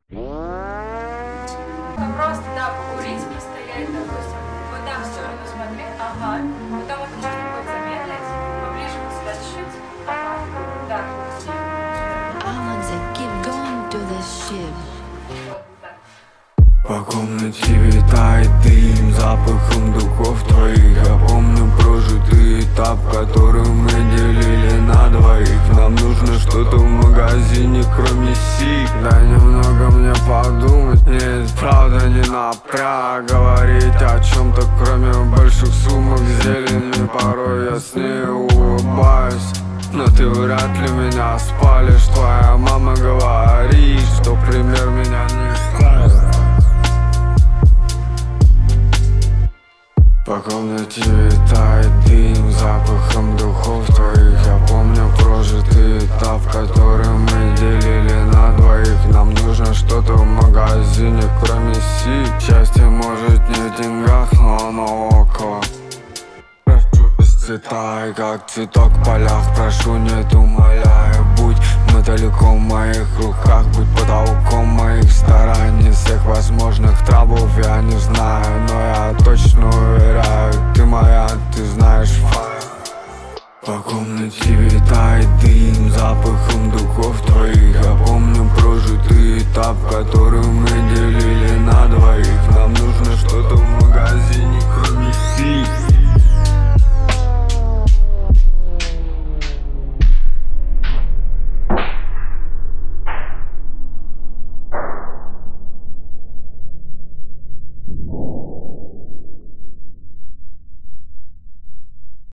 Просто, да, покурить, постоять, допустим, вот там в сторону смотреть, ага, потом это чуть-чуть замедлить, поближе вот сюда чуть-чуть, ага, да, I want to keep going to this shit. вот так. По комнате витает дым, запахом духов твоих. Я помню прожитый этап, который мы делили на двоих. Нам нужно что-то в магазине, кроме сик. Дай немного мне подумать, нет, правда не напряг говорить о чем-то, кроме больших сумок зелени. Порой я с ней улыбаюсь, но ты вряд ли меня спалишь. Твоя мама говорит, что пример меня не ставит. По комнате витает дым, запахом духов твоих. Я помню прожитый этап, который мы делили на двоих. Нам нужно что-то в магазине, кроме сик. Счастье может не в деньгах, но оно около. Расцветай, как цветок в полях. Прошу, нет, умоляю, будь далеко в моих руках, будь потолком моих стараний. Всех возможных траблов я не знаю, но я точно уверяю, ты моя, ты знаешь факт. По комнате витает дым,